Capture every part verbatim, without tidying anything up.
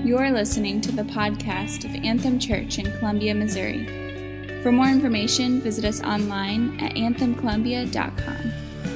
You're listening to the podcast of Anthem Church in Columbia, Missouri. For more information, visit us online at anthem columbia dot com.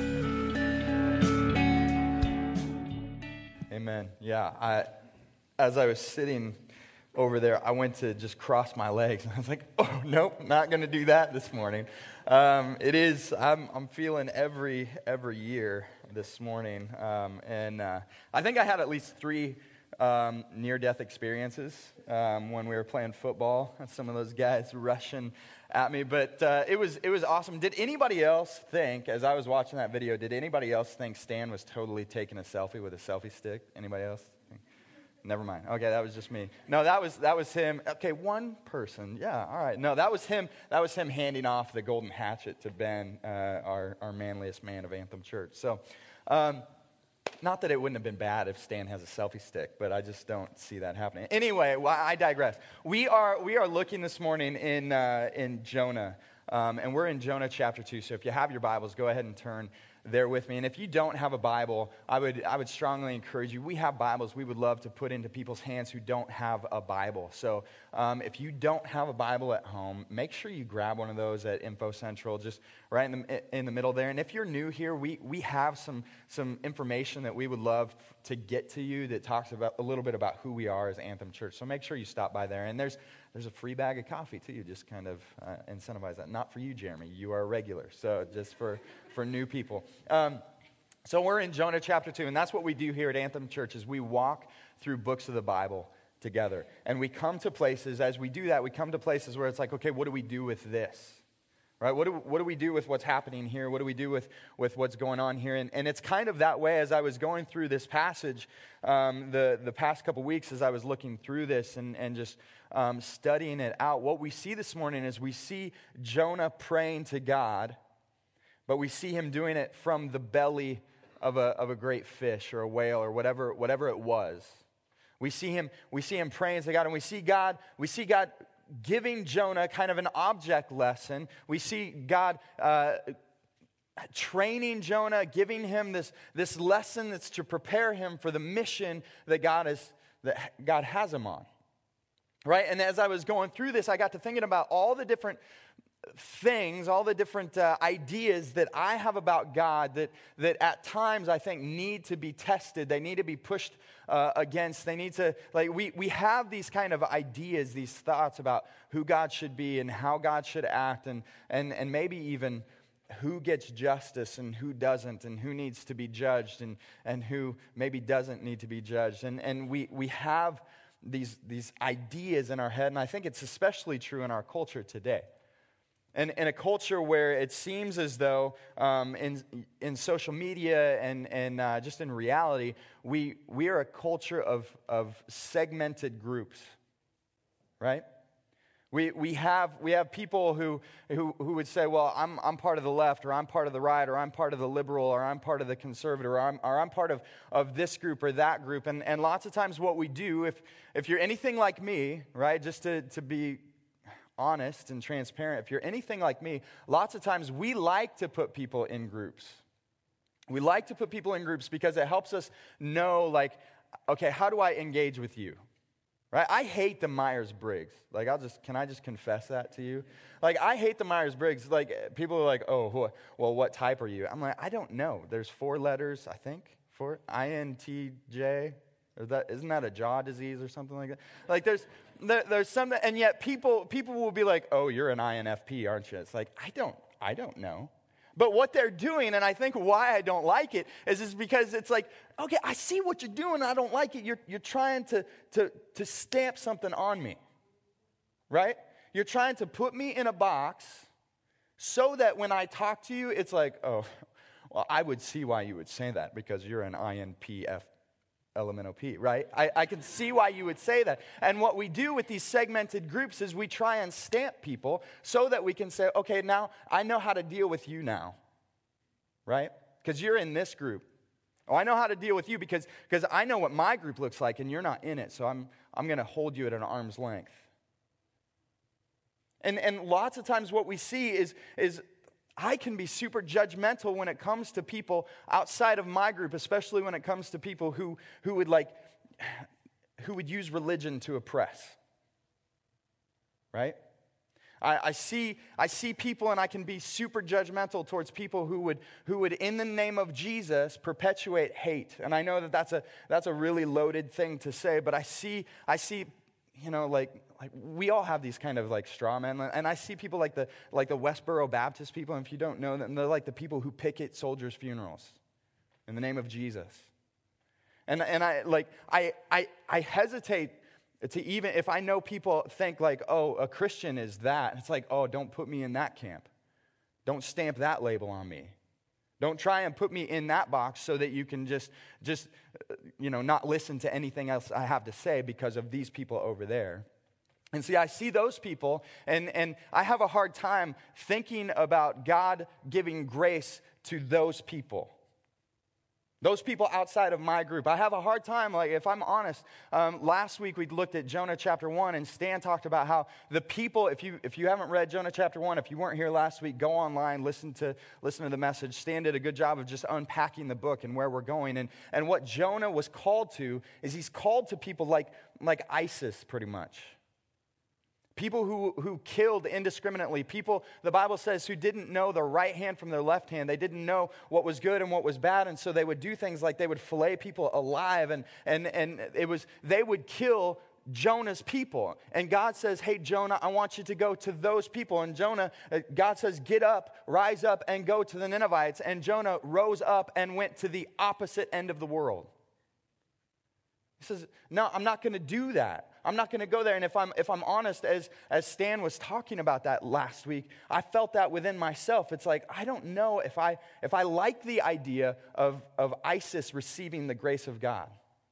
Amen. Yeah, I, as I was sitting over there, I went to just cross my legs, and I was like, "Oh nope, not going to do that this morning." Um, it is. I'm, I'm feeling every every year this morning, um, and uh, I think I had at least three um, near-death experiences um, when we were playing football. Some of those guys rushing at me, but uh, it was it was awesome. Did anybody else think, as I was watching that video, did anybody else think Stan was totally taking a selfie with a selfie stick? Anybody else? Never mind. Okay, that was just me. No, that was that was him. Okay, one person. Yeah, all right. No, that was him. That was him handing off the golden hatchet to Ben, uh, our our manliest man of Anthem Church. So, um, not that it wouldn't have been bad if Stan has a selfie stick, but I just don't see that happening. Anyway, well, I digress. We are we are looking this morning in uh, in Jonah, um, and we're in Jonah chapter two. So if you have your Bibles, go ahead and turn there with me. And if you don't have a Bible, I would I would strongly encourage you. We have Bibles we would love to put into people's hands who don't have a Bible. So um, if you don't have a Bible at home, make sure you grab one of those at Info Central, just right in the in the middle there. And if you're new here, we we have some some information that we would love to get to you that talks about a little bit about who we are as Anthem Church. So make sure you stop by there. And there's There's a free bag of coffee, too. Just kind of uh, incentivize that. Not for you, Jeremy. You are a regular. So just for, for new people. Um, so we're in Jonah chapter two, and that's what we do here at Anthem Church is we walk through books of the Bible together. And we come to places, as we do that, we come to places where it's like, okay, what do we do with this? Right? What do, what do we do with what's happening here? What do we do with, with what's going on here? And, and it's kind of that way as I was going through this passage um, the, the past couple weeks as I was looking through this and, and just um, studying it out. What we see this morning is we see Jonah praying to God, but we see him doing it from the belly of a, of a great fish or a whale or whatever, whatever it was. We see him, we see him praying to God, and we see God, we see God giving Jonah kind of an object lesson. We see God uh, training Jonah, giving him this, this lesson that's to prepare him for the mission that God is that God has him on. Right? And as I was going through this, I got to thinking about all the different things, all the different uh, ideas that I have about God that, that at times I think need to be tested. They need to be pushed uh, against. They need to, like, we, we have these kind of ideas, these thoughts about who God should be and how God should act and, and, and maybe even who gets justice and who doesn't and who needs to be judged and, and who maybe doesn't need to be judged. And, and we, we have these, these ideas in our head, and I think it's especially true in our culture today. And in a culture where it seems as though um, in in social media and and uh, just in reality, we we are a culture of of segmented groups, right? We we have we have people who who who would say, well, I'm I'm part of the left, or I'm part of the right, or I'm part of the liberal, or I'm part of the conservative, or I'm or I'm part of, of this group or that group. And and lots of times what we do, if if you're anything like me, right, just to to be honest and transparent, if you're anything like me, lots of times we like to put people in groups. We like to put people in groups because it helps us know, like, okay, how do I engage with you? Right? I hate the Myers-Briggs. Like, I'll just, can I just confess that to you? Like, I hate the Myers-Briggs. Like, people are like, oh, well, what type are you? I'm like, I don't know. There's four letters, I think, four, I N T J. Or that, isn't that a jaw disease or something like that? Like there's there, there's something, and yet people people will be like, oh, you're an I N F P, aren't you? It's like, I don't I don't know. But what they're doing, and I think why I don't like it, is is because it's like, okay, I see what you're doing, I don't like it. You're you're trying to to to stamp something on me, right? You're trying to put me in a box so that when I talk to you, it's like, oh, well, I would see why you would say that because you're an I N P F. L M N O P, right? I, I can see why you would say that. And what we do with these segmented groups is we try and stamp people so that we can say, okay, now I know how to deal with you now, right? Because you're in this group. Oh, I know how to deal with you because because I know what my group looks like and you're not in it, so I'm I'm going to hold you at an arm's length. And and lots of times what we see is is I can be super judgmental when it comes to people outside of my group, especially when it comes to people who who would like who would use religion to oppress, right? I, I see I see people, and I can be super judgmental towards people who would who would, in the name of Jesus, perpetuate hate. And I know that that's a that's a really loaded thing to say, but I see I see, you know, like like we all have these kind of like straw men, and I see people like the like the Westboro Baptist people. And if you don't know them, they're like the people who picket soldiers' funerals in the name of Jesus. And and I like I I I hesitate to even, if I know people think like, oh, a Christian is that. It's like, oh, don't put me in that camp. Don't stamp that label on me. Don't try and put me in that box so that you can just, just, you know, not listen to anything else I have to say because of these people over there. And see, I see those people, and, and I have a hard time thinking about God giving grace to those people. Those people outside of my group. I have a hard time, like, if I'm honest. Um, last week we looked at Jonah chapter one, and Stan talked about how the people, if you if you haven't read Jonah chapter one, if you weren't here last week, go online, listen to listen to the message. Stan did a good job of just unpacking the book and where we're going. And, and what Jonah was called to is he's called to people like, like ISIS, pretty much. People who, who killed indiscriminately. People, the Bible says, who didn't know their right hand from their left hand. They didn't know what was good and what was bad. And so they would do things like they would fillet people alive. And, and, and it was, they would kill Jonah's people. And God says, hey, Jonah, I want you to go to those people. And Jonah, God says, get up, rise up, and go to the Ninevites. And Jonah rose up and went to the opposite end of the world. He says, no, I'm not going to do that. I'm not going to go there. And if I'm if I'm honest, as, as Stan was talking about that last week, I felt that within myself. It's like, I don't know if I if I like the idea of, of ISIS receiving the grace of God.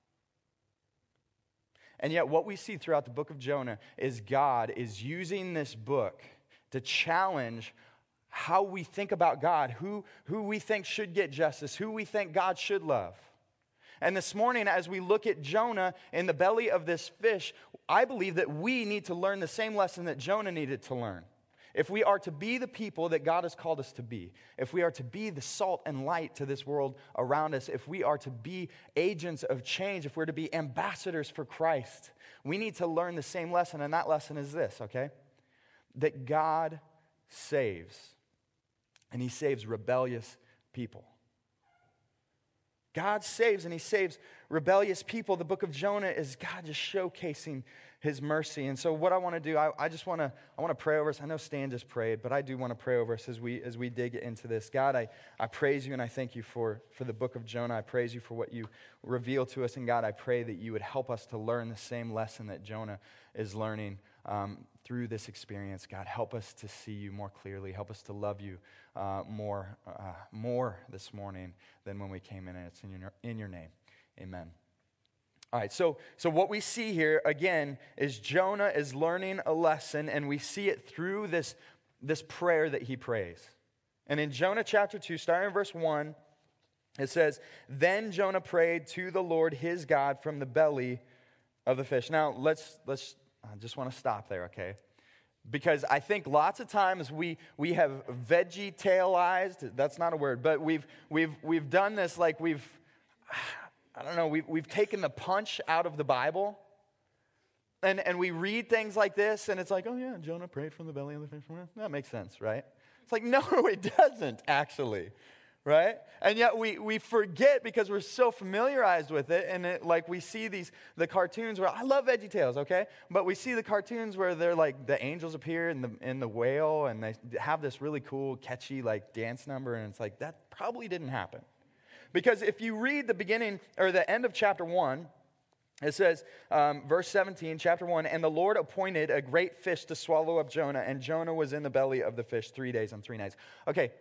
And yet what we see throughout the book of Jonah is God is using this book to challenge how we think about God, who, who we think should get justice, who we think God should love. And this morning, as we look at Jonah in the belly of this fish, I believe that we need to learn the same lesson that Jonah needed to learn. If we are to be the people that God has called us to be, if we are to be the salt and light to this world around us, if we are to be agents of change, if we're to be ambassadors for Christ, we need to learn the same lesson. And that lesson is this, okay? That God saves, and He saves rebellious people. God saves, and He saves rebellious people. The book of Jonah is God just showcasing His mercy. And so what I want to do, I, I just want to I want to pray over us. I know Stan just prayed, but I do want to pray over us as we as we dig into this. God, I, I praise You, and I thank You for, for the book of Jonah. I praise You for what You reveal to us. And God, I pray that You would help us to learn the same lesson that Jonah is learning um, through this experience. God, help us to see You more clearly. Help us to love You uh, more, uh, more this morning than when we came in. And it's in Your, in your name. Amen. All right, so, so what we see here, again, is Jonah is learning a lesson, and we see it through this, this prayer that he prays. And in Jonah chapter two, starting in verse one, it says, "Then Jonah prayed to the Lord his God from the belly of the fish." Now, let's, let's I just want to stop there, okay? Because I think lots of times we we have veggie-tailized, that's not a word, but we've we've we've done this like we've, I don't know, we've, we've taken the punch out of the Bible, and, and we read things like this, and it's like, oh yeah, Jonah prayed from the belly of the fish. That makes sense, right? It's like, no, it doesn't, actually, right? And yet we, we forget because we're so familiarized with it, and it, like we see these, the cartoons where, I love VeggieTales, okay? But we see the cartoons where they're like, the angels appear in the, in the whale, and they have this really cool, catchy, like, dance number, and it's like, that probably didn't happen. Because if you read the beginning, or the end of chapter one, it says, um, verse seventeen, chapter one, "And the Lord appointed a great fish to swallow up Jonah, and Jonah was in the belly of the fish three days and three nights." Okay,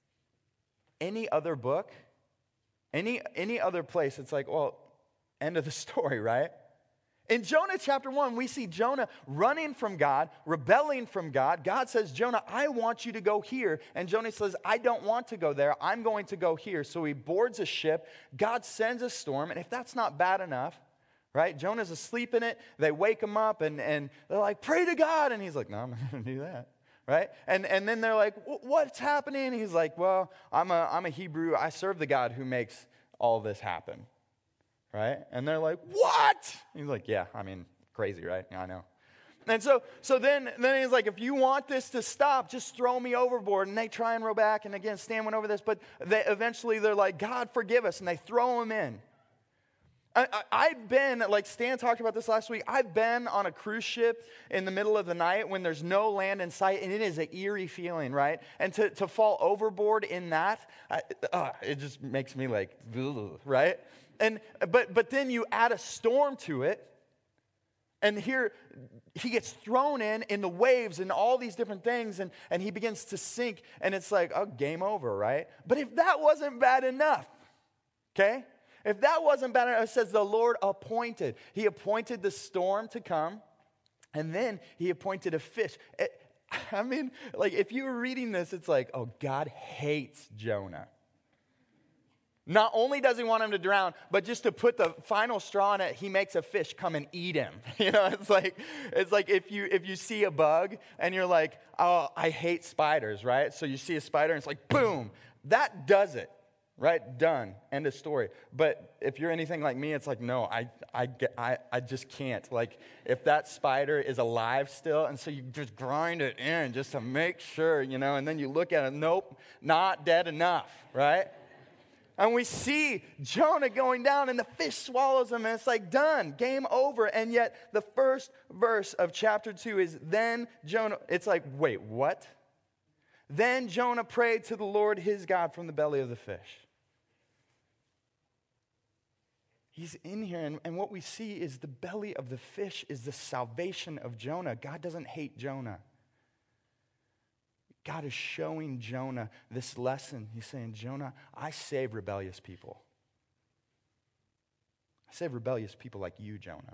any other book, any, any other place, it's like, well, end of the story, right? In Jonah chapter one, we see Jonah running from God, rebelling from God. God says, Jonah, I want you to go here. And Jonah says, I don't want to go there. I'm going to go here. So he boards a ship. God sends a storm. And if that's not bad enough, right? Jonah's asleep in it. They wake him up and, and they're like, pray to God. And he's like, no, I'm not going to do that. Right? And and then they're like, what's happening? He's like, well, I'm a I'm a Hebrew. I serve the God who makes all this happen. Right? And they're like, what? He's like, yeah, I mean, crazy, right? Yeah, I know. And so, so then, then he's like, if you want this to stop, just throw me overboard. And they try and row back. And again, Stan went over this. But they, eventually they're like, God, forgive us. And they throw him in. I, I, I've been, like Stan talked about this last week, I've been on a cruise ship in the middle of the night when there's no land in sight. And it is an eerie feeling, right? And to, to fall overboard in that, I, uh, it just makes me like, ugh, right? And but But then you add a storm to it. And here, he gets thrown in, in the waves and all these different things, and, and he begins to sink, and it's like, oh, game over, right? But if that wasn't bad enough, okay? If that wasn't bad enough, it says the Lord appointed. He appointed the storm to come, and then he appointed a fish. It, I mean, like, if you were reading this, it's like, oh, God hates Jonah. Not only does he want him to drown, but just to put the final straw in it, he makes a fish come and eat him. You know, it's like it's like if you if you see a bug and you're like, oh, I hate spiders, right? So you see a spider and it's like, boom, that does it, right? Done, end of story. But if you're anything like me, it's like, no, I I get, I I just can't. Like if that spider is alive still, and so you just grind it in just to make sure, you know, and then you look at it, nope, not dead enough, right? And we see Jonah going down and the fish swallows him and it's like done, game over. And yet the first verse of chapter two is then Jonah, it's like, wait, what? Then Jonah prayed to the Lord his God from the belly of the fish. He's in here and, and what we see is the belly of the fish is the salvation of Jonah. God doesn't hate Jonah. God is showing Jonah this lesson. He's saying, Jonah, I save rebellious people. I save rebellious people like you, Jonah.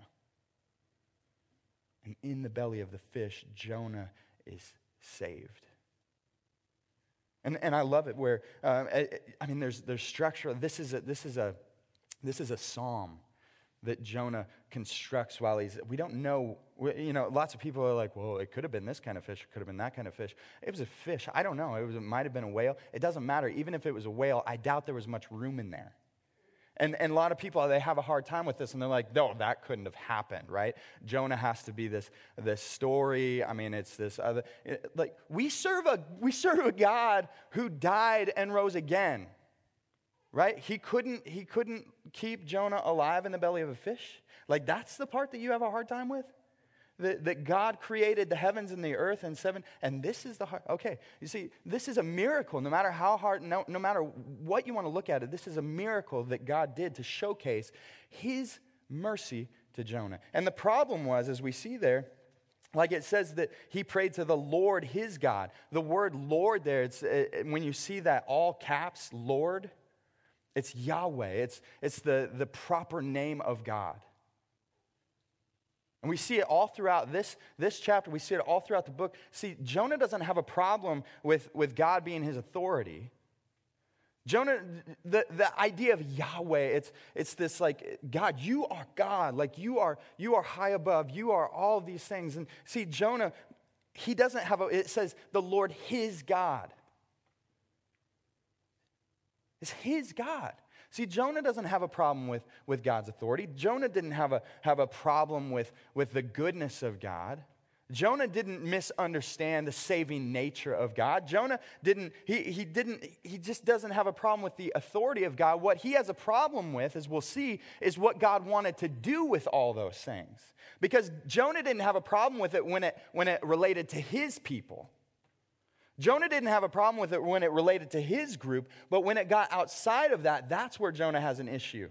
And in the belly of the fish, Jonah is saved. And and I love it where, uh, I, I mean, there's there's structure. This is a, this is a, this is a psalm that Jonah constructs while he's, we don't know, you know, lots of people are like, well, it could have been this kind of fish, it could have been that kind of fish. It was a fish. I don't know. It, was, it might have been a whale. It doesn't matter. Even if it was a whale, I doubt there was much room in there. And, and a lot of people, they have a hard time with this, and they're like, no, that couldn't have happened, right? Jonah has to be this, this story. I mean, it's this other, it, like, we serve a, we serve a God who died and rose again. Right? He couldn't, he couldn't keep Jonah alive in the belly of a fish. Like, that's the part that you have a hard time with? That, that God created the heavens and the earth in seven, and this is the hard, okay, you see, this is a miracle. No matter how hard, no, no matter what you want to look at it, this is a miracle that God did to showcase his mercy to Jonah. And the problem was, as we see there, like it says that he prayed to the Lord his God. The word Lord there, it's it, when you see that all caps, Lord, it's Yahweh. It's, it's the, the proper name of God. And we see it all throughout this, this chapter. We see it all throughout the book. See, Jonah doesn't have a problem with, with God being his authority. Jonah, the, the idea of Yahweh, it's, it's this like, God, you are God. Like you are, you are high above. You are all of these things. And see, Jonah, he doesn't have a, it says the Lord his God. It's his God. See, Jonah doesn't have a problem with, with God's authority. Jonah didn't have a, have a problem with, with the goodness of God. Jonah didn't misunderstand the saving nature of God. Jonah didn't, he, he didn't, he just doesn't have a problem with the authority of God. What he has a problem with, as we'll see, is what God wanted to do with all those things. Because Jonah didn't have a problem with it when it, when it related to his people. Jonah didn't have a problem with it when it related to his group, but when it got outside of that, that's where Jonah has an issue.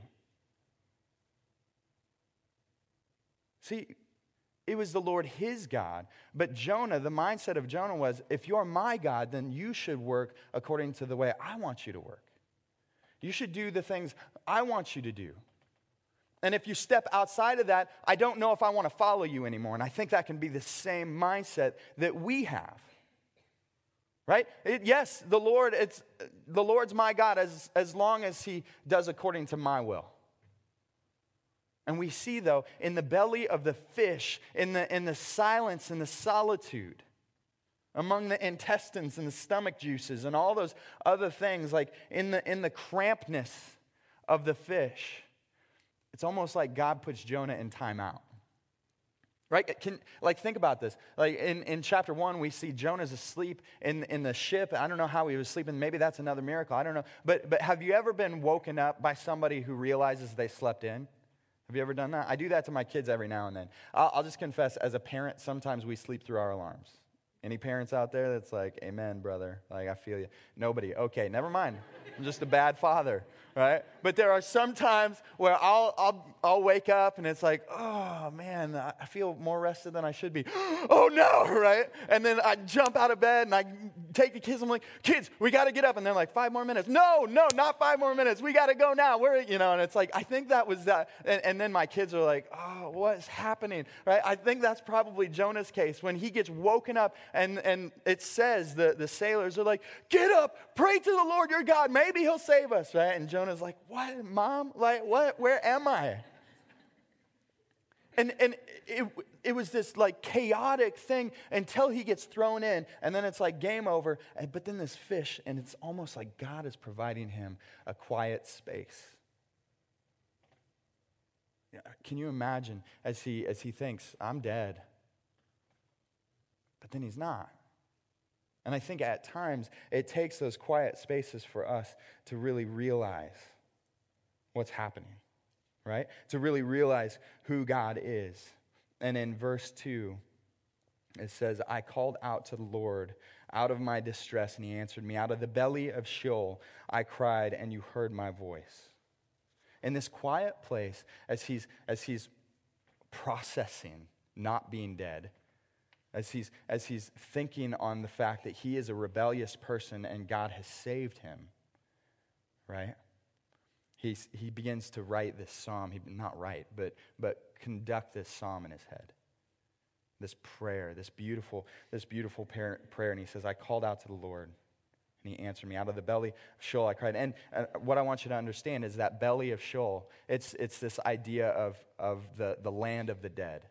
See, it was the Lord his God, but Jonah, the mindset of Jonah was, if you're my God, then you should work according to the way I want you to work. You should do the things I want you to do. And if you step outside of that, I don't know if I want to follow you anymore. And I think that can be the same mindset that we have. Right? It, yes, the Lord, it's the Lord's my God as, as long as he does according to my will. And we see, though, in the belly of the fish, in the, in the silence and the solitude, among the intestines and the stomach juices and all those other things, like in the, in the crampness of the fish, it's almost like God puts Jonah in timeout. Right? Can, like, think about this. Like, in, in chapter one, we see Jonah's asleep in, in the ship. I don't know how he was sleeping. Maybe that's another miracle. I don't know. But, but have you ever been woken up by somebody who realizes they slept in? Have you ever done that? I do that to my kids every now and then. I'll, I'll just confess, as a parent, sometimes we sleep through our alarms. Any parents out there that's like, amen, brother. Like, I feel you. Nobody. Okay, never mind. I'm just a bad father, right? But there are some times where I'll, I'll, I'll wake up and it's like, oh, man, I feel more rested than I should be. Oh, no, right? And then I jump out of bed and I take the kids. I'm like, kids, we got to get up. And they're like, five more minutes. No, no, not five more minutes. We got to go now. We're, you know, and it's like, I think that was that. And, and then my kids are like, oh, what's happening, right? I think that's probably Jonah's case when he gets woken up. And, and it says, the, the sailors are like, get up, pray to the Lord your God. Maybe he'll save us, right? And Jonah's like, what, Mom? Like, what? Where am I? And, and it, it was this like chaotic thing until he gets thrown in. And then it's like game over. And, but then this fish, and it's almost like God is providing him a quiet space. Can you imagine as he, as he thinks, I'm dead. But then he's not. And I think at times it takes those quiet spaces for us to really realize what's happening, right? To really realize who God is. And in verse two, it says, I called out to the Lord out of my distress, and he answered me. Out of the belly of Sheol I cried, and you heard my voice. In this quiet place, as he's, as he's processing not being dead, As he's, as he's thinking on the fact that he is a rebellious person and God has saved him, right? He's, he begins to write this psalm. He, not write, but, but conduct this psalm in his head. This prayer, this beautiful, this beautiful prayer, prayer. And he says, I called out to the Lord, and he answered me. Out of the belly of Sheol I cried. And uh, what I want you to understand is that belly of Sheol, it's, it's this idea of, of the, the land of the dead.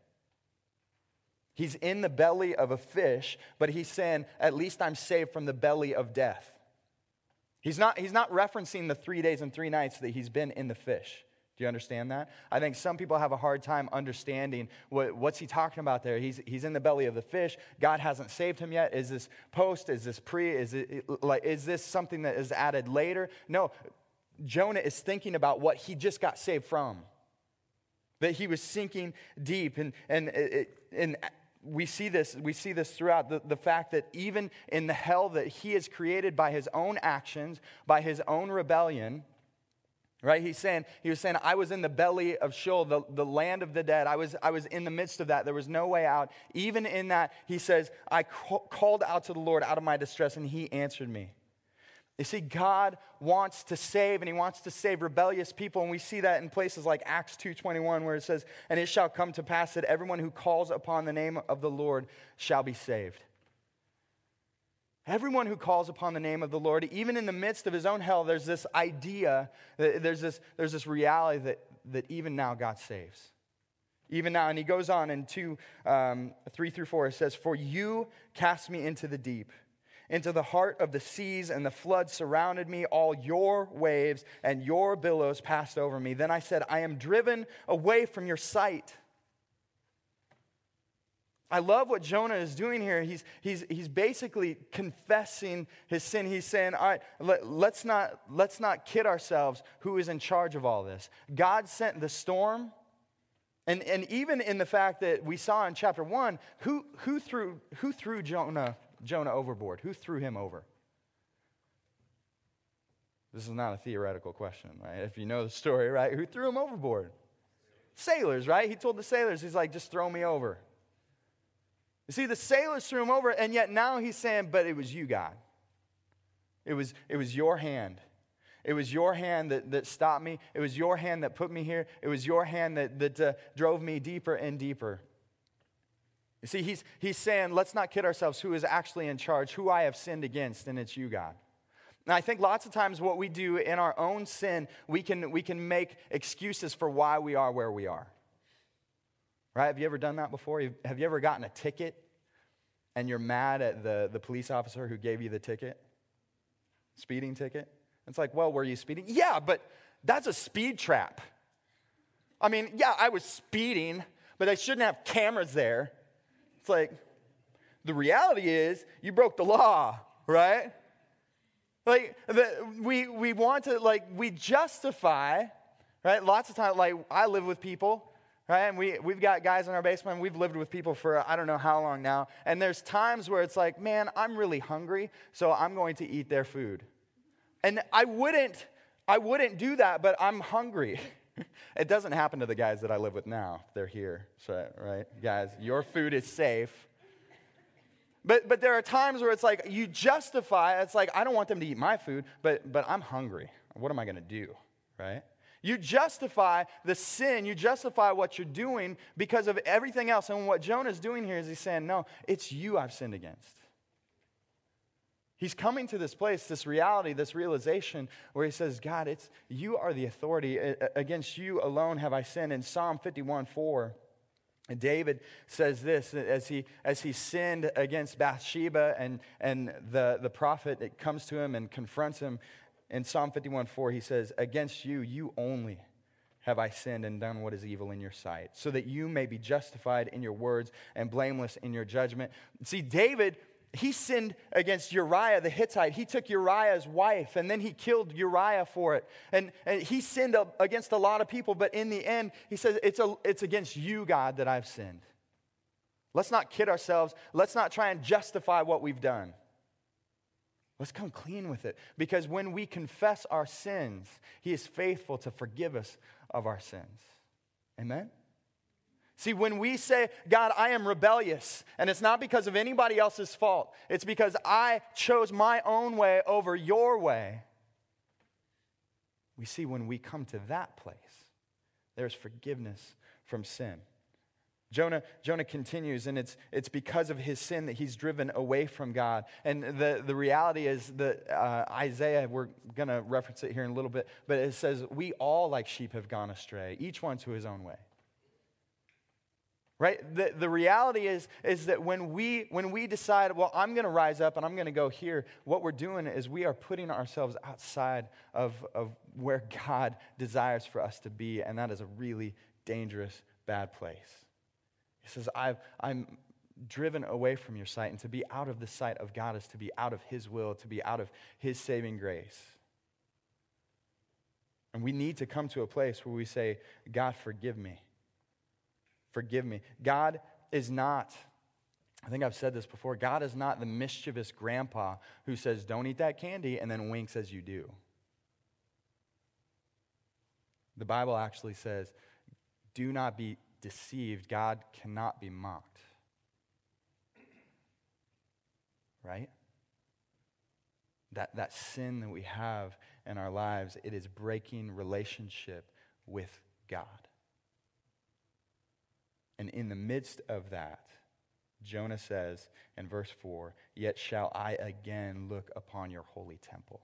He's in the belly of a fish, but he's saying, at least I'm saved from the belly of death. He's not, he's not referencing the three days and three nights that he's been in the fish. Do you understand that? I think some people have a hard time understanding what, what's he talking about there. He's, he's in the belly of the fish. God hasn't saved him yet. Is this post? Is this pre? Is, it, like, is this something that is added later? No, Jonah is thinking about what he just got saved from. That he was sinking deep. And, and, and we see this, we see this throughout the, the fact that even in the hell that he has created by his own actions, by his own rebellion, right? He's saying, he was saying, I was in the belly of Sheol, the, the land of the dead. I was, I was in the midst of that. There was no way out. Even in that, he says, I ca- called out to the Lord out of my distress, and he answered me. You see, God wants to save, and he wants to save rebellious people. And we see that in places like Acts two twenty-one, where it says, and it shall come to pass that everyone who calls upon the name of the Lord shall be saved. Everyone who calls upon the name of the Lord, even in the midst of his own hell, there's this idea, there's this, there's this reality that, that even now God saves. Even now, and he goes on in two, um, three through four, it says, for you cast me into the deep, into the heart of the seas, and the flood surrounded me. All your waves and your billows passed over me. Then I said, I am driven away from your sight. I love what Jonah is doing here. He's, he's, he's basically confessing his sin. He's saying, all right, let, let's not, let's not kid ourselves who is in charge of all this. God sent the storm. And, and even in the fact that we saw in chapter one, who, who threw, who threw Jonah Jonah overboard? Who threw him over? This is not a theoretical question, right? If you know the story, right? Who threw him overboard? Sailors, right? He told the sailors, he's like, just throw me over. You see, the sailors threw him over, and yet now he's saying, but it was you, God. It was, it was your hand. It was your hand that, that stopped me. It was your hand that put me here. It was your hand that, that uh, drove me deeper and deeper. You see, he's, he's saying, let's not kid ourselves who is actually in charge, who I have sinned against, and it's you, God. And I think lots of times what we do in our own sin, we can, we can make excuses for why we are where we are. Right? Have you ever done that before? Have you ever gotten a ticket and you're mad at the, the police officer who gave you the ticket? Speeding ticket? It's like, well, were you speeding? Yeah, but that's a speed trap. I mean, yeah, I was speeding, but I shouldn't have cameras there. It's like, the reality is, you broke the law, right? Like, the, we we want to, like, we justify, right? Lots of times, like, I live with people, right? And we, we've got guys in our basement, we've lived with people for I don't know how long now. And there's times where it's like, man, I'm really hungry, so I'm going to eat their food. And I wouldn't, I wouldn't do that, but I'm hungry. It doesn't happen to the guys that I live with now. They're here, so, right? Guys, your food is safe. But but there are times where it's like you justify, it's like, I don't want them to eat my food, but but I'm hungry. What am I going to do, right? You justify the sin, you justify what you're doing because of everything else. And what Jonah's doing here is he's saying, no, it's you I've sinned against. He's coming to this place, this reality, this realization where he says, God, it's you are the authority. Against you alone have I sinned. In Psalm fifty-one four, David says this as he as he sinned against Bathsheba, and, and the, the prophet it comes to him and confronts him. In Psalm fifty-one four, he says, against you, you only have I sinned and done what is evil in your sight, so that you may be justified in your words and blameless in your judgment. See, David, he sinned against Uriah the Hittite. He took Uriah's wife, and then he killed Uriah for it. And, and he sinned against a lot of people, but in the end, he says, it's, a, it's against you, God, that I've sinned. Let's not kid ourselves. Let's not try and justify what we've done. Let's come clean with it. Because when we confess our sins, he is faithful to forgive us of our sins. Amen? See, when we say, God, I am rebellious, and it's not because of anybody else's fault, it's because I chose my own way over your way, we see when we come to that place, there's forgiveness from sin. Jonah, Jonah continues, and it's it's because of his sin that he's driven away from God. And the, the reality is that uh, Isaiah, we're going to reference it here in a little bit, but it says, we all like sheep have gone astray, each one to his own way. Right? The, the reality is, is that when we when we decide, well, I'm going to rise up and I'm going to go here, what we're doing is we are putting ourselves outside of, of where God desires for us to be, and that is a really dangerous, bad place. He says, I've, I'm driven away from your sight, and to be out of the sight of God is to be out of his will, to be out of his saving grace. And we need to come to a place where we say, God, forgive me. Forgive me. God is not, I think I've said this before, God is not the mischievous grandpa who says, don't eat that candy, and then winks as you do. The Bible actually says, do not be deceived. God cannot be mocked. Right? That, that sin that we have in our lives, it is breaking relationship with God. And in the midst of that, Jonah says in verse four, yet shall I again look upon your holy temple.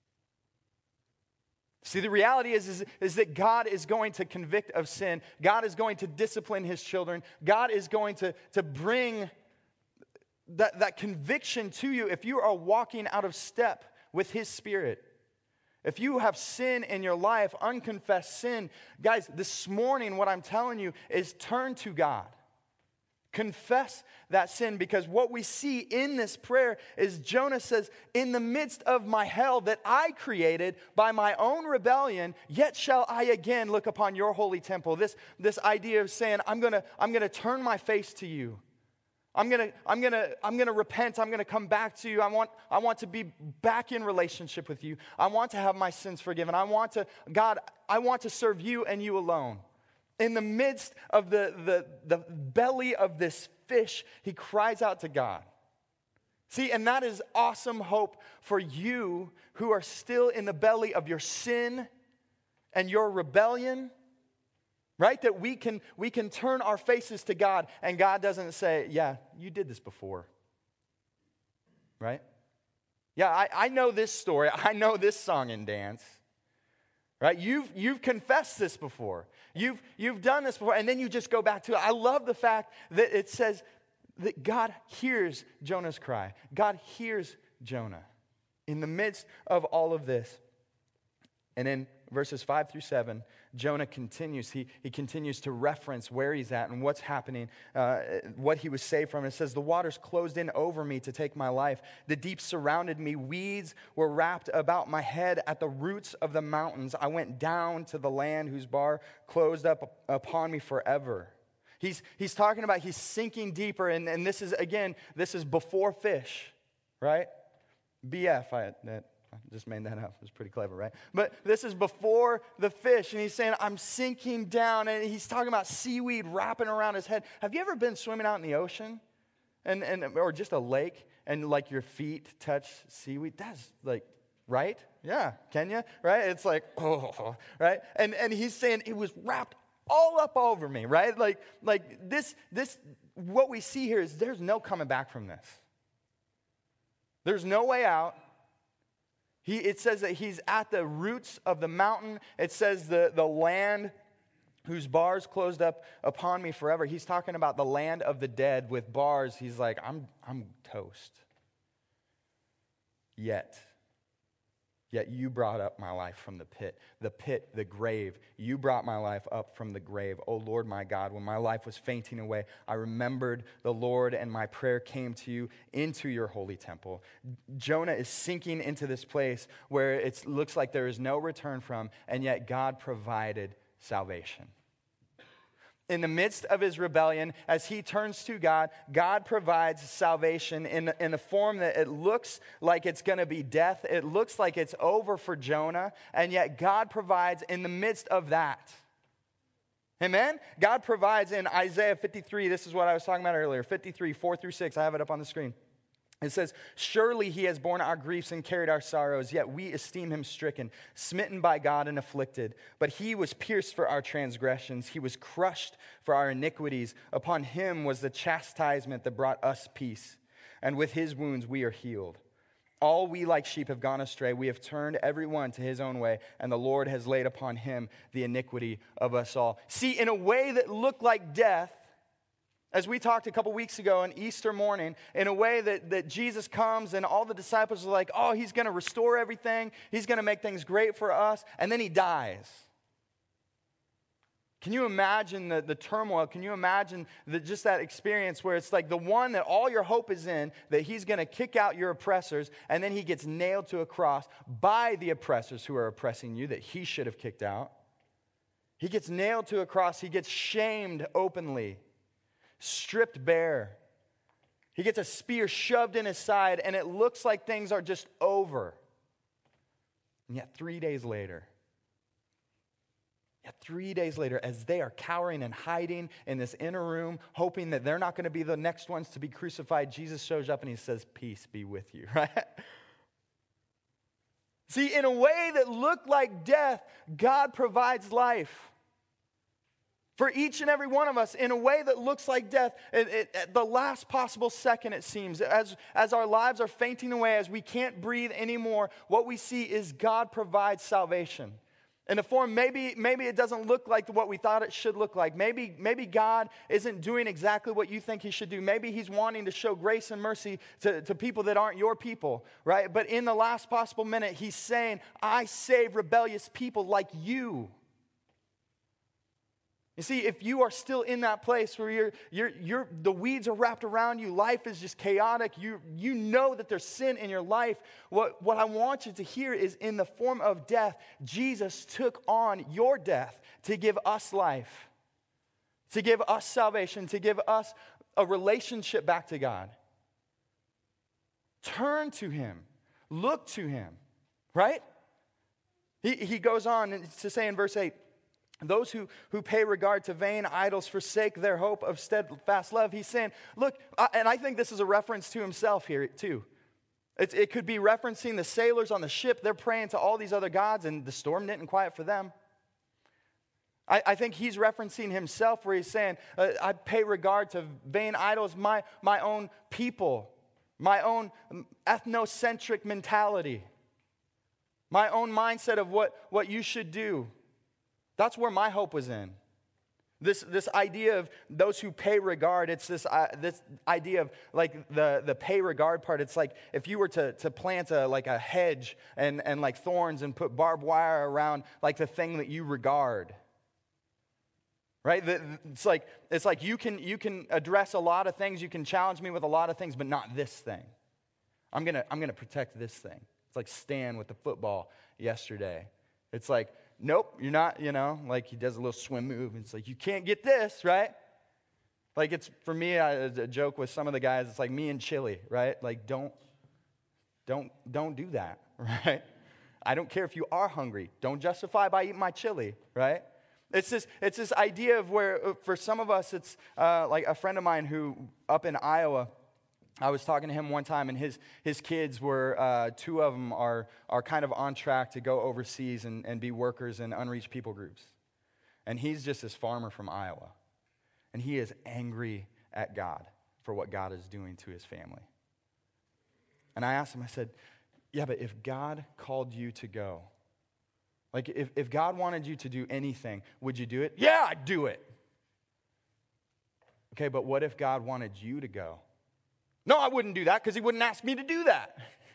See, the reality is, is, is that God is going to convict of sin. God is going to discipline his children. God is going to, to bring that, that conviction to you if you are walking out of step with his Spirit. If you have sin in your life, unconfessed sin, guys, this morning what I'm telling you is turn to God. Confess that sin, because what we see in this prayer is Jonah says, in the midst of my hell that I created by my own rebellion, yet shall I again look upon your holy temple. This, this idea of saying, I'm gonna, I'm gonna turn my face to you. I'm gonna, I'm gonna, I'm gonna repent. I'm gonna come back to you. I want, I want to be back in relationship with you. I want to have my sins forgiven. I want to, God, I want to serve you and you alone. In the midst of the, the, the belly of this fish, he cries out to God. See, and that is awesome hope for you who are still in the belly of your sin and your rebellion. Right? That we can, we can turn our faces to God, and God doesn't say, yeah, you did this before. Right? Yeah, I, I know this story. I know this song and dance. Right? You've, you've confessed this before. You've, you've done this before, and then you just go back to it. I love the fact that it says that God hears Jonah's cry. God hears Jonah in the midst of all of this. And then verses five through seven, Jonah continues. He, he continues to reference where he's at and what's happening, uh, what he was saved from. It says, the waters closed in over me to take my life. The deep surrounded me. Weeds were wrapped about my head at the roots of the mountains. I went down to the land whose bar closed up upon me forever. He's, he's talking about he's sinking deeper, and, and this is, again, this is before fish, right? B F, I, that, I just made that up. It was pretty clever, right? But this is before the fish, and he's saying, I'm sinking down, and he's talking about seaweed wrapping around his head. Have you ever been swimming out in the ocean, and, and or just a lake, and like your feet touch seaweed? That's like, right? Yeah, can you? Right? It's like, oh, right? And, and he's saying it was wrapped all up over me, right? Like, like this, this, what we see here is there's no coming back from this. There's no way out. He, it says that he's at the roots of the mountain. It says the, the land whose bars closed up upon me forever. He's talking about the land of the dead with bars. He's like, I'm, I'm toast. Yet. Yet you brought up my life from the pit, the pit, the grave. You brought my life up from the grave. O Lord, my God, when my life was fainting away, I remembered the Lord, and my prayer came to you into your holy temple. Jonah is sinking into this place where it looks like there is no return from, and yet God provided salvation. In the midst of his rebellion, as he turns to God, God provides salvation in, in a form that it looks like it's going to be death. It looks like it's over for Jonah, and yet God provides in the midst of that. Amen? God provides in Isaiah fifty-three, this is what I was talking about earlier, fifty-three, four through six, I have it up on the screen. It says, surely he has borne our griefs and carried our sorrows, yet we esteem him stricken, smitten by God and afflicted. But he was pierced for our transgressions. He was crushed for our iniquities. Upon him was the chastisement that brought us peace. And with his wounds we are healed. All we like sheep have gone astray. We have turned every one to his own way, and the Lord has laid upon him the iniquity of us all. See, in a way that looked like death, as we talked a couple weeks ago on Easter morning, in a way that, that Jesus comes and all the disciples are like, oh, he's going to restore everything. He's going to make things great for us. And then he dies. Can you imagine the, the turmoil? Can you imagine the, just that experience where it's like the one that all your hope is in, that he's going to kick out your oppressors, and then he gets nailed to a cross by the oppressors who are oppressing you that he should have kicked out. He gets nailed to a cross. He gets shamed openly. Stripped bare. He gets a spear shoved in his side, and it looks like things are just over. And yet three days later, yet three days later, as they are cowering and hiding in this inner room, hoping that they're not going to be the next ones to be crucified, Jesus shows up and he says, peace be with you, right? See, in a way that looked like death, God provides life. For each and every one of us, in a way that looks like death, it, it, at the last possible second, it seems, as, as our lives are fainting away, as we can't breathe anymore, what we see is God provides salvation. In a form, maybe, maybe it doesn't look like what we thought it should look like. Maybe, maybe God isn't doing exactly what you think he should do. Maybe he's wanting to show grace and mercy to, to people that aren't your people, right? But in the last possible minute, he's saying, I save rebellious people like you. You see, if you are still in that place where you're, you're, you're, the weeds are wrapped around you, life is just chaotic, you, you know that there's sin in your life, what, what I want you to hear is in the form of death, Jesus took on your death to give us life, to give us salvation, to give us a relationship back to God. Turn to him. Look to him. Right? He, he goes on to say in verse eight, those who, who pay regard to vain idols forsake their hope of steadfast love. He's saying, look, I, and I think this is a reference to himself here too. It, it could be referencing the sailors on the ship. They're praying to all these other gods and the storm didn't quiet for them. I, I think he's referencing himself where he's saying, uh, I pay regard to vain idols, my, my own people, my own ethnocentric mentality, my own mindset of what, what you should do. That's where my hope was in. This, this idea of those who pay regard, it's this, uh, this idea of like the, the pay regard part. It's like if you were to, to plant a, like a hedge and, and like thorns and put barbed wire around like the thing that you regard. Right? It's like, it's like you can, you can address a lot of things. You can challenge me with a lot of things, but not this thing. I'm going to I'm gonna protect this thing. It's like Stan with the football yesterday. It's like, nope, you're not, you know, like he does a little swim move. And it's like, you can't get this, right? Like it's, for me, I, a joke with some of the guys, it's like me and chili, right? Like don't, don't, don't do that, right? I don't care if you are hungry. Don't justify by eating my chili, right? It's this, it's this idea of where, for some of us, it's uh, like a friend of mine who, up in Iowa, I was talking to him one time, and his his kids were, uh, two of them are are kind of on track to go overseas and, and be workers in unreached people groups. And he's just this farmer from Iowa. And he is angry at God for what God is doing to his family. And I asked him, I said, yeah, but if God called you to go, like if, if God wanted you to do anything, would you do it? Yeah, I'd do it. Okay, but what if God wanted you to go? No, I wouldn't do that because he wouldn't ask me to do that.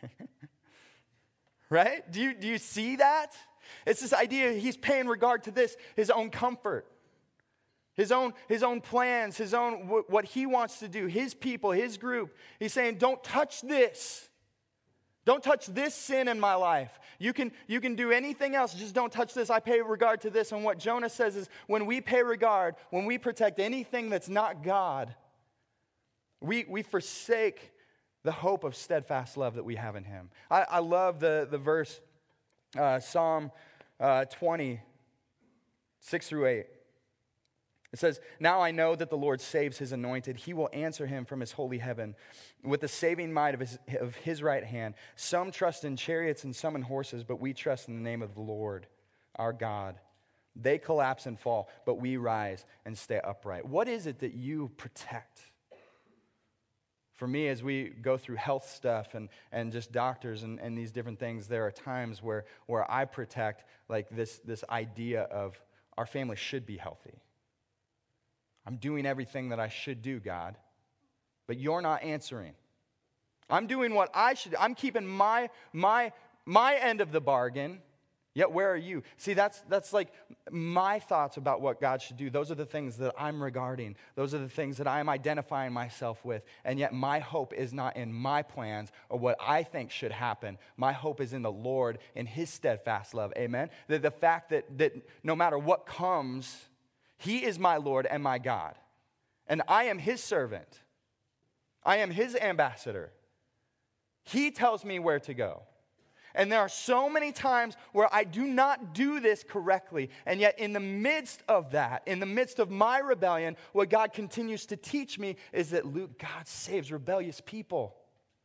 Right? Do you, do you see that? It's this idea he's paying regard to this, his own comfort, his own, his own plans, his own, what he wants to do, his people, his group. He's saying, don't touch this. Don't touch this sin in my life. You can, you can do anything else, just don't touch this. I pay regard to this. And what Jonah says is, when we pay regard, when we protect anything that's not God, We we forsake the hope of steadfast love that we have in him. I, I love the, the verse, uh, Psalm uh, twenty, six through eight. It says, now I know that the Lord saves his anointed. He will answer him from his holy heaven with the saving might of his, of his right hand. Some trust in chariots and some in horses, but we trust in the name of the Lord, our God. They collapse and fall, but we rise and stay upright. What is it that you protect? For me, as we go through health stuff and, and just doctors and, and these different things, there are times where, where I protect like this, this idea of our family should be healthy. I'm doing everything that I should do, God, but you're not answering. I'm doing what I should. I'm keeping my, my, my end of the bargain, yet where are you? See, that's that's like my thoughts about what God should do. Those are the things that I'm regarding. Those are the things that I'm identifying myself with. And yet my hope is not in my plans or what I think should happen. My hope is in the Lord, in his steadfast love. Amen? The, the fact that, that no matter what comes, he is my Lord and my God. And I am his servant. I am his ambassador. He tells me where to go. And there are so many times where I do not do this correctly. And yet in the midst of that, in the midst of my rebellion, what God continues to teach me is that Luke, God saves rebellious people.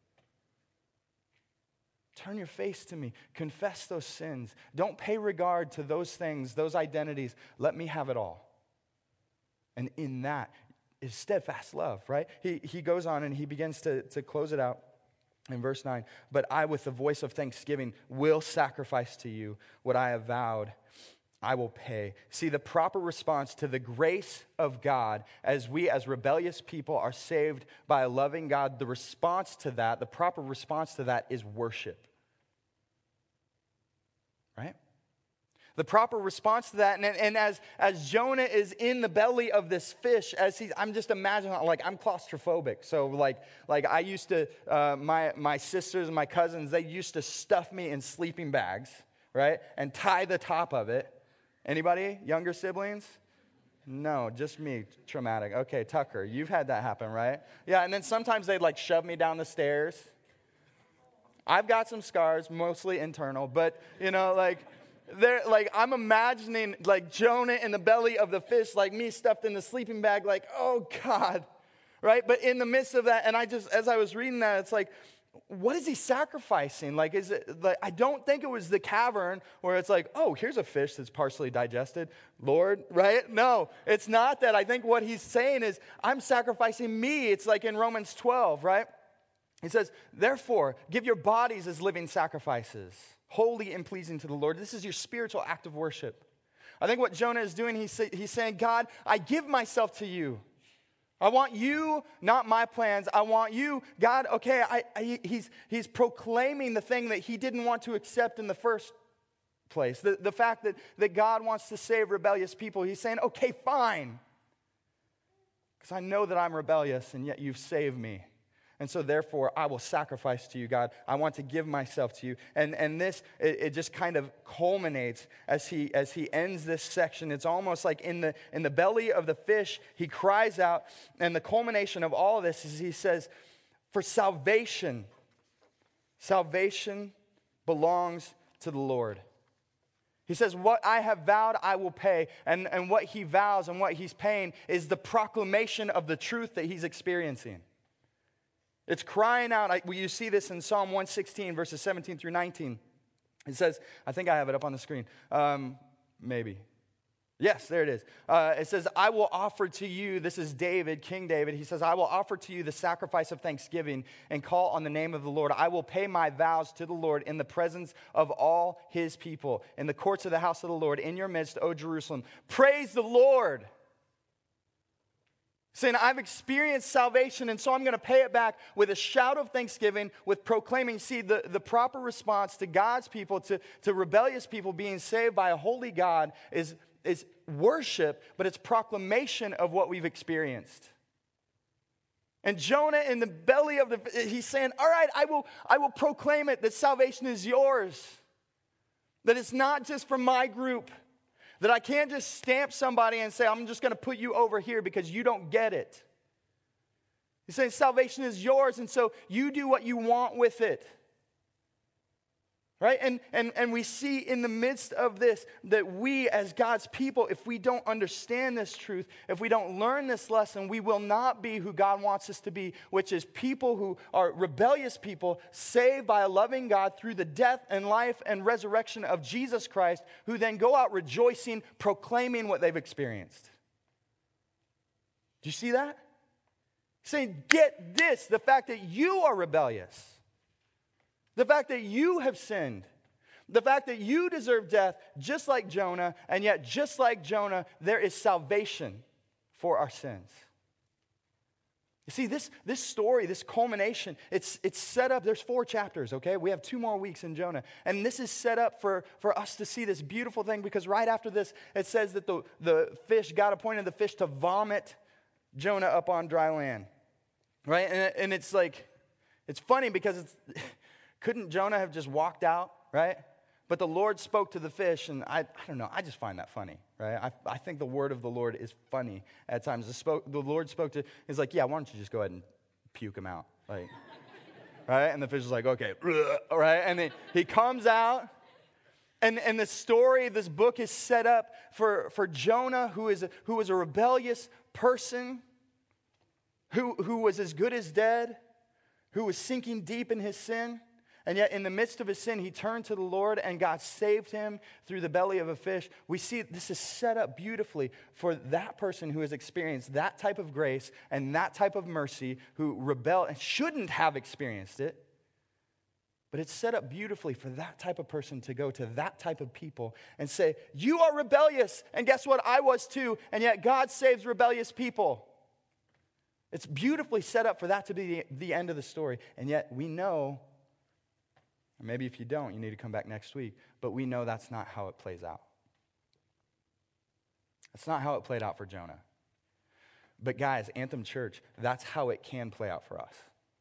Turn your face to me. Confess those sins. Don't pay regard to those things, those identities. Let me have it all. And in that is steadfast love, right? He, he goes on and he begins to, to close it out. In verse nine, but I with the voice of thanksgiving will sacrifice to you what I have vowed. I will pay. See, the proper response to the grace of God as we as rebellious people are saved by a loving God, the response to that, the proper response to that is worship. Right? The proper response to that, and, and as, as Jonah is in the belly of this fish, as he's, I'm just imagining, like, I'm claustrophobic. So, like, like I used to, uh, my, my sisters and my cousins, they used to stuff me in sleeping bags, right, and tie the top of it. Anybody? Younger siblings? No, just me. Traumatic. Okay, Tucker, you've had that happen, right? Yeah, and then sometimes they'd, like, shove me down the stairs. I've got some scars, mostly internal, but, you know, like... They're like, I'm imagining like Jonah in the belly of the fish, like me stuffed in the sleeping bag, like, oh God, right? But in the midst of that, and I just, as I was reading that, it's like, what is he sacrificing? Like, is it, like, I don't think it was the cavern where it's like, oh, here's a fish that's partially digested, Lord, right? No, it's not that. I think what he's saying is, I'm sacrificing me. It's like in Romans twelve, right? He says, therefore, give your bodies as living sacrifices, holy and pleasing to the Lord. This is your spiritual act of worship. I think what Jonah is doing, he's, he's saying, God, I give myself to you. I want you, not my plans. I want you. God, okay, I, I, he's, he's proclaiming the thing that he didn't want to accept in the first place. The, the fact that, that God wants to save rebellious people. He's saying, okay, fine. Because I know that I'm rebellious and yet you've saved me. And so therefore, I will sacrifice to you, God. I want to give myself to you. And, and this, it, it just kind of culminates as he, as he ends this section. It's almost like in the, in the belly of the fish, he cries out. And the culmination of all of this is he says, for salvation, salvation belongs to the Lord. He says, what I have vowed, I will pay. And, and what he vows and what he's paying is the proclamation of the truth that he's experiencing. It's crying out. I, you see this in Psalm one sixteen, verses seventeen through nineteen. It says, I think I have it up on the screen. Um, maybe. Yes, there it is. Uh, it says, I will offer to you, this is David, King David. He says, I will offer to you the sacrifice of thanksgiving and call on the name of the Lord. I will pay my vows to the Lord in the presence of all his people, in the courts of the house of the Lord, in your midst, O Jerusalem. Praise the Lord. Saying, I've experienced salvation, and so I'm going to pay it back with a shout of thanksgiving, with proclaiming. See, the, the proper response to God's people, to, to rebellious people being saved by a holy God is, is worship, but it's proclamation of what we've experienced. And Jonah in the belly of the, he's saying, all right, I will, I will proclaim it, that salvation is yours. That it's not just for my group. That I can't just stamp somebody and say, I'm just going to put you over here because you don't get it. He's saying salvation is yours, and so you do what you want with it. Right? And, and, and we see in the midst of this that we as God's people, if we don't understand this truth, if we don't learn this lesson, we will not be who God wants us to be, which is people who are rebellious people saved by a loving God through the death and life and resurrection of Jesus Christ, who then go out rejoicing, proclaiming what they've experienced. Do you see that? Saying, get this, the fact that you are rebellious. The fact that you have sinned, the fact that you deserve death just like Jonah, and yet just like Jonah, there is salvation for our sins. You see, this, this story, this culmination, it's, it's set up, there's four chapters, okay? We have two more weeks in Jonah. And this is set up for, for us to see this beautiful thing, because right after this, it says that the, the fish, God appointed the fish to vomit Jonah up on dry land, right? And, and it's like, it's funny because it's... Couldn't Jonah have just walked out, right? But the Lord spoke to the fish, and I, I don't know, I just find that funny, right? I, I think the word of the Lord is funny at times. The, spoke, the Lord spoke to, he's like, yeah, why don't you just go ahead and puke him out, like, right? And the fish is like, okay, right? And then he comes out, and, and the story, this book is set up for, for Jonah, who is a, who was a rebellious person, who, who was as good as dead, who was sinking deep in his sin. And yet in the midst of his sin, he turned to the Lord and God saved him through the belly of a fish. We see this is set up beautifully for that person who has experienced that type of grace and that type of mercy, who rebelled and shouldn't have experienced it. But it's set up beautifully for that type of person to go to that type of people and say, you are rebellious. And guess what? I was too. And yet God saves rebellious people. It's beautifully set up for that to be the, the end of the story. And yet we know, or maybe if you don't, you need to come back next week. But we know that's not how it plays out. That's not how it played out for Jonah. But guys, Anthem Church, that's how it can play out for us.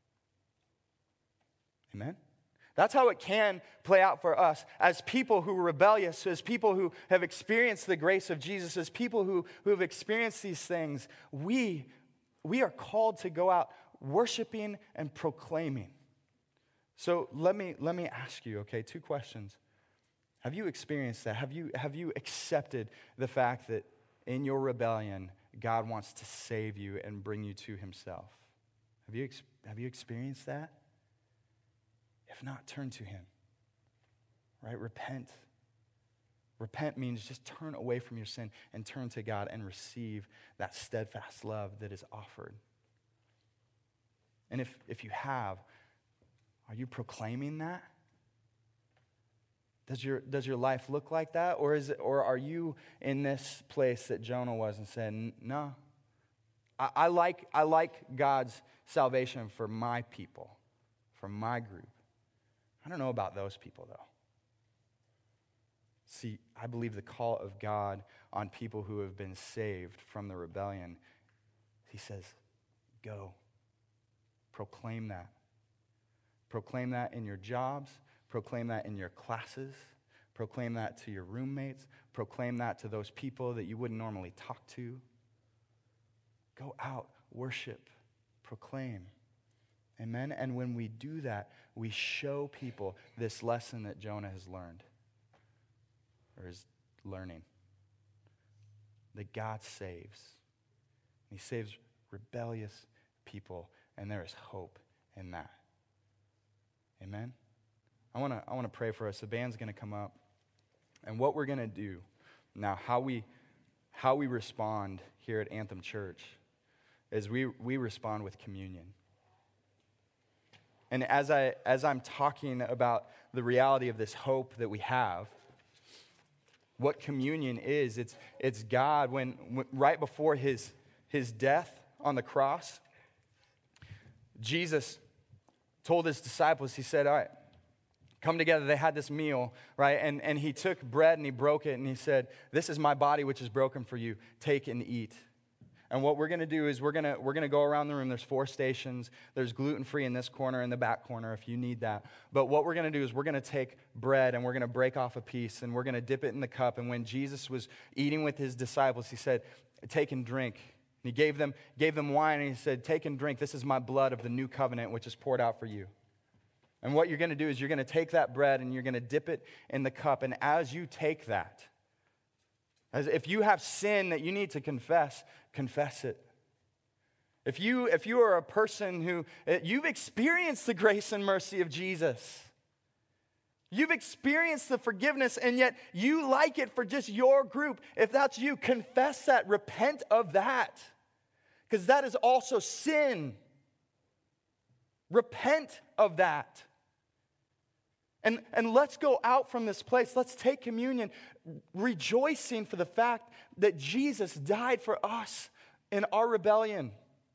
Amen? That's how it can play out for us as people who are rebellious, as people who have experienced the grace of Jesus, as people who, who have experienced these things. We, we are called to go out worshiping and proclaiming. So let me let me ask you, okay, two questions. Have you experienced that? Have you have you accepted the fact that in your rebellion, God wants to save you and bring you to himself? Have you have you experienced that? If not, turn to him. Right? Repent. Repent means just turn away from your sin and turn to God and receive that steadfast love that is offered. And if if you have, are you proclaiming that? Does your, does your life look like that? Or is it, or are you in this place that Jonah was and said, no, I, I like I like God's salvation for my people, for my group. I don't know about those people though. See, I believe the call of God on people who have been saved from the rebellion, he says, go. Proclaim that. Proclaim that in your jobs. Proclaim that in your classes. Proclaim that to your roommates. Proclaim that to those people that you wouldn't normally talk to. Go out, worship, proclaim. Amen? And when we do that, we show people this lesson that Jonah has learned, or is learning, that God saves. He saves rebellious people, and there is hope in that. Amen? I want to I want to pray for us. The band's going to come up. And what we're going to do now, how we how we respond here at Anthem Church is we we respond with communion. And as I as I'm talking about the reality of this hope that we have, what communion is, it's it's God when, when right before his his death on the cross, Jesus told his disciples, he said, all right, come together. They had this meal, right? And, and he took bread and he broke it and he said, this is my body which is broken for you. Take and eat. And what we're going to do is we're going to we're going to go around the room. There's four stations. There's gluten-free in this corner and the back corner if you need that. But what we're going to do is we're going to take bread and we're going to break off a piece and we're going to dip it in the cup. And when Jesus was eating with his disciples, he said, take and drink. And he gave them, gave them wine and he said, take and drink. This is my blood of the new covenant which is poured out for you. And what you're going to do is you're going to take that bread and you're going to dip it in the cup. And as you take that, as if you have sin that you need to confess, confess it. If you, if you are a person who, you've experienced the grace and mercy of Jesus. You've experienced the forgiveness and yet you like it for just your group. If that's you, confess that. Repent of that. Because that is also sin. Repent of that. And, and let's go out from this place. Let's take communion, rejoicing for the fact that Jesus died for us in our rebellion.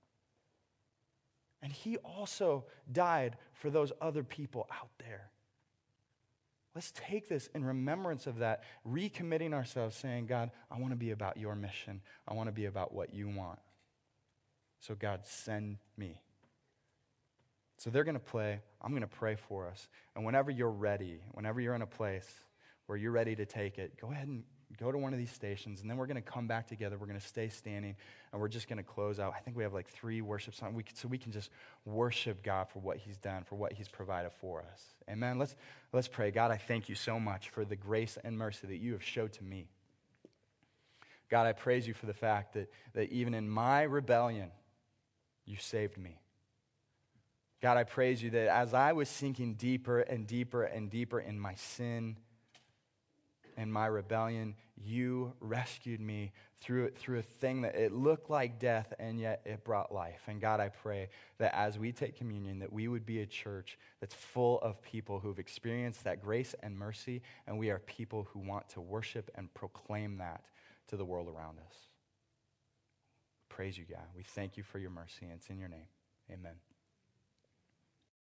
And he also died for those other people out there. Let's take this in remembrance of that, recommitting ourselves, saying, God, I want to be about your mission. I want to be about what you want. So God, send me. So they're going to play. I'm going to pray for us. And whenever you're ready, whenever you're in a place where you're ready to take it, go ahead and go to one of these stations. And then we're going to come back together. We're going to stay standing. And we're just going to close out. I think we have like three worship songs. We can, so we can just worship God for what he's done, for what he's provided for us. Amen. Let's, let's pray. God, I thank you so much for the grace and mercy that you have showed to me. God, I praise you for the fact that, that even in my rebellion, you saved me. God, I praise you that as I was sinking deeper and deeper and deeper in my sin and my rebellion, you rescued me through, through a thing that it looked like death and yet it brought life. And God, I pray that as we take communion, that we would be a church that's full of people who've experienced that grace and mercy, and we are people who want to worship and proclaim that to the world around us. Praise you, God. We thank you for your mercy, and it's in your name. Amen.